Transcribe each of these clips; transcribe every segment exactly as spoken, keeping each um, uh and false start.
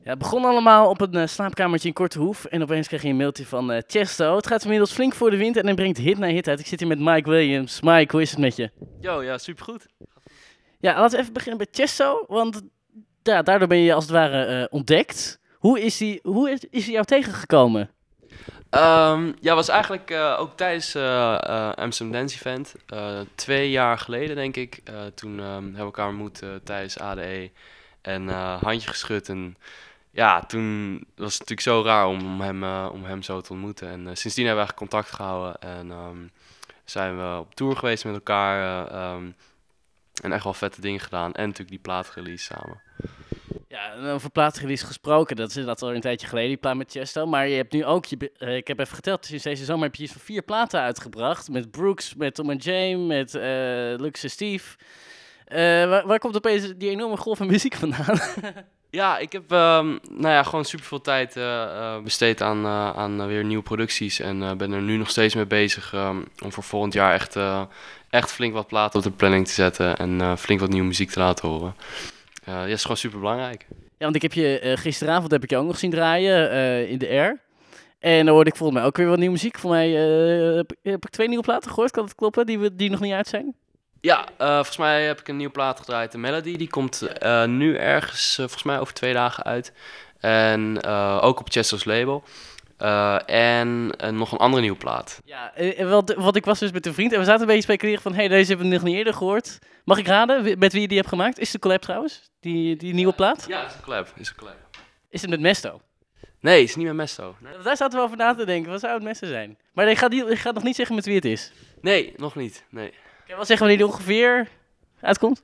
Ja, het begon allemaal op een eh, slaapkamertje in Kortehoef en opeens kreeg je een mailtje van eh Chesto. Het gaat inmiddels flink voor de wind en hij brengt hit na hit uit. Ik zit hier met Mike Williams. Mike, hoe is het met je? Yo, ja, supergoed. Ja, laten we even beginnen bij Chesto, want ja, daardoor ben je als het ware eh, ontdekt. Hoe is hij hoe is, is hij jou tegengekomen? Ehm, ja, was eigenlijk eh, ook tijdens eh eh, Amsterdam Dance Event. eh, twee jaar geleden, denk ik. Eh, toen ehm, hebben we elkaar ontmoet eh, tijdens A D E. En eh, handje geschud. En ja, toen was het natuurlijk zo raar om, om, hem, eh, om hem zo te ontmoeten. En eh, sindsdien hebben we eigenlijk contact gehouden. En ehm, zijn we op tour geweest met elkaar. eh, ehm, en echt wel vette dingen gedaan. En natuurlijk die plaat release samen. Ja, en over plaatrelease gesproken, dat is inderdaad al een tijdje geleden, die plaat met Chesto. Maar je hebt nu ook, je, be- eh, ik heb even geteld, sinds deze zomer heb je iets van vier platen uitgebracht. Met Brooks, met Tom and Jane, met eh Luxe Steve. Eh, waar, waar komt opeens die enorme golf aan muziek vandaan? Ja, ik heb ehm, nou ja, gewoon super veel tijd eh, eh, besteed aan, eh, aan eh, weer nieuwe producties. En eh, ben er nu nog steeds mee bezig ehm, om voor volgend jaar echt, eh, echt flink wat platen op de planning te zetten. En eh, flink wat nieuwe muziek te laten horen. Eh ja, dat is gewoon super belangrijk. Ja, want ik heb je eh, gisteravond heb ik je ook nog zien draaien eh, in de Air. En dan hoorde ik volgens mij ook weer wat nieuwe muziek. Voor mij eh, heb, heb ik twee nieuwe platen gehoord, kan het kloppen, die, we, die nog niet uit zijn? Ja, eh, volgens mij heb ik een nieuwe plaat gedraaid, de Melody. Die komt eh, nu ergens, eh, volgens mij over twee dagen uit. En eh, ook op Chesto's label. Eh, en eh, nog een andere nieuwe plaat. Ja, eh, eh, wat, wat ik was dus met een vriend en we zaten een beetje te speculeren van, hé, hey, deze hebben we nog niet eerder gehoord. Mag ik raden wie- met wie je die hebt gemaakt? Is het een collab trouwens, die, die nieuwe plaat? Ja, is een collab. Is een collab. Is het met Mesto? Nee, het is niet met Mesto. Nee. Daar zaten we over na te denken, wat zou het Mesto zijn? Maar ik ga, die, ik ga nog niet zeggen met wie het is. Nee, nog niet. Nee. Kan je wel zeggen wanneer die ongeveer uitkomt?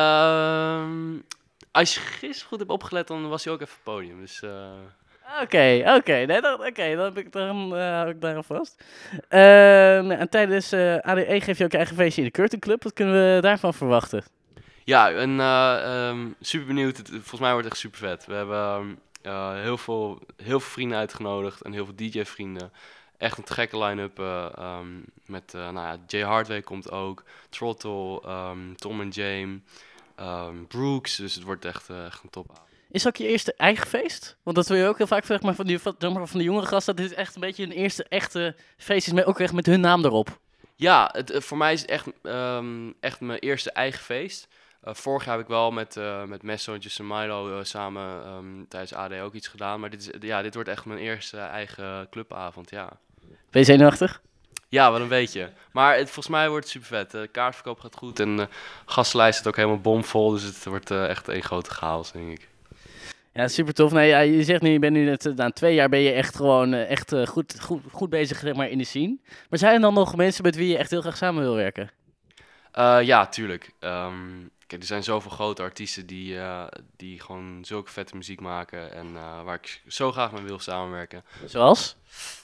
Ehm, als je gisteren goed hebt opgelet, dan was hij ook even op het podium. Dus eh, Oké, oké. Nee, dan, oké, dan, heb ik, dan eh, hou ik daarop vast. Ehm, en tijdens eh A D E geef je ook je eigen feestje in de Curtain Club. Wat kunnen we daarvan verwachten? ja, en eh, ehm, super benieuwd. Het- volgens mij wordt het echt super vet. We hebben ehm, eh, heel, veel, heel veel vrienden uitgenodigd en heel veel D J-vrienden. Echt een te gekke line-up. eh, ehm, met eh, nou ja, Jay Hardway komt ook, Trottle, ehm, Tom en James, ehm, Brooks. Dus het wordt echt, eh, echt een topavond. Is het ook je eerste eigen feest? Want dat wil je ook heel vaak zeg maar, van, die, van, zeg maar, van de jongere gasten. Dat dit echt een beetje een eerste echte feest is, met, ook echt met hun naam erop. Ja, het, eh, voor mij is het echt, ehm, echt mijn eerste eigen feest. Eh, vorig jaar heb ik wel met, eh met Messo en Justin Milo eh, samen ehm, tijdens A D ook iets gedaan. Maar dit, is, ja, dit wordt echt mijn eerste eigen clubavond, ja. Ben je zenuwachtig? Ja, wel een beetje. Maar het, volgens mij wordt het super vet. De kaartverkoop gaat goed en de gastenlijst zit ook helemaal bomvol. Dus het wordt eh, echt één grote chaos, denk ik. Ja, super tof. Nee, ja, je zegt nu, je bent nu net, eh, na twee jaar ben je echt gewoon eh, echt, eh, goed, goed, goed bezig zeg maar, in de scene. Maar zijn er dan nog mensen met wie je echt heel graag samen wil werken? Eh, ja, tuurlijk. Ehm, kijk, er zijn zoveel grote artiesten die, eh, die gewoon zulke vette muziek maken. En eh, waar ik zo graag mee wil samenwerken. Zoals?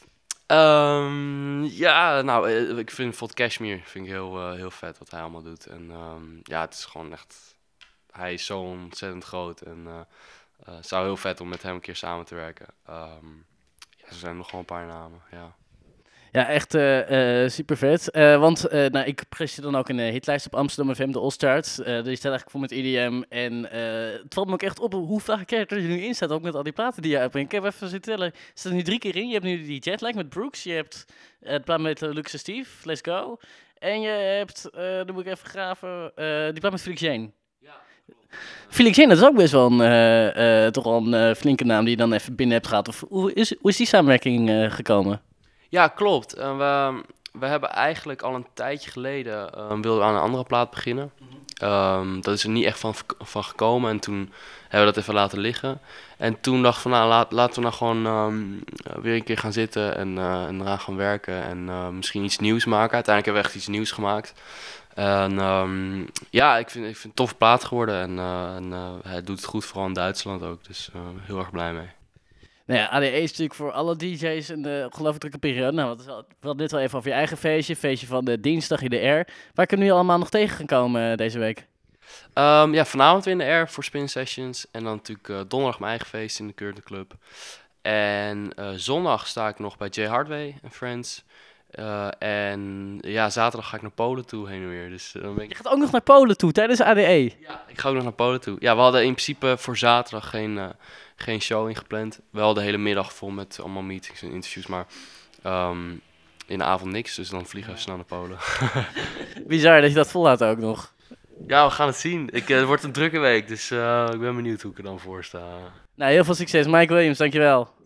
Ehm, ja, nou, eh, ik vind bijvoorbeeld Cashmere vind ik heel, eh, heel vet wat hij allemaal doet. En ehm, ja, het is gewoon echt... Hij is zo ontzettend groot en eh, eh, het zou heel vet om met hem een keer samen te werken. Ehm, ja, er zijn nog wel een paar namen, ja. Ja, echt eh, eh, super vet. Eh, want eh, nou, ik presenteer dan ook een eh, hitlijst op Amsterdam F M, de All Stars. Eh die staat eigenlijk vol met E D M. En eh, het valt me ook echt op hoe vaak er er nu in staat, ook met al die platen die je uitbrengt. Ik heb even zitten tellen. Er staat er nu drie keer in. Je hebt nu die Jetlag met Brooks. Je hebt eh, het plaat met uh, Luxe Steve, Let's Go. En je hebt, eh dan moet ik even graven, eh, die plaat met Felix Jane. Felix Jane, dat is ook best wel een, eh, eh, toch wel een eh, flinke naam die je dan even binnen hebt gehad. Of, hoe, is, hoe is die samenwerking eh, gekomen? Ja, klopt. En we, we hebben eigenlijk al een tijdje geleden eh, wilden we aan een andere plaat beginnen. Ehm, dat is er niet echt van, van gekomen en toen hebben we dat even laten liggen. En toen dacht ik van nou, laat, laten we nou gewoon ehm, eh, weer een keer gaan zitten en, eh, en eraan gaan werken en eh, misschien iets nieuws maken. Uiteindelijk hebben we echt iets nieuws gemaakt. En ehm, ja, ik vind, ik vind het een toffe plaat geworden en, eh, en eh, hij doet het goed, vooral in Duitsland ook. Dus eh, heel erg blij mee. Nou ja, A D E is natuurlijk voor alle D J's een uh, ongelooflijk drukke periode. Nou, we hadden net wel even over je eigen feestje, feestje van de dinsdag in de Air. Waar kunnen jullie allemaal nog tegen gaan komen uh, deze week? Ehm, ja, vanavond weer in de Air voor Spin Sessions. En dan natuurlijk eh, donderdag mijn eigen feest in de Curtain Club. En eh, zondag sta ik nog bij Jay Hardway en Friends. Uh, en ja, zaterdag ga ik naar Polen toe, heen en weer. Dus, uh, dan ben ik... Je gaat ook nog naar Polen toe tijdens A D E? Ja, ik ga ook nog naar Polen toe. Ja, we hadden in principe voor zaterdag geen, uh, geen show ingepland. Wel de hele middag vol met allemaal meetings en interviews, maar um, in de avond niks. Dus dan vliegen we snel naar Polen. Bizar dat je dat volhoudt ook nog. Ja, we gaan het zien. Ik, uh, het wordt een drukke week, dus uh, ik ben benieuwd hoe ik er dan voor sta. Nou, heel veel succes. Mike Williams, dankjewel.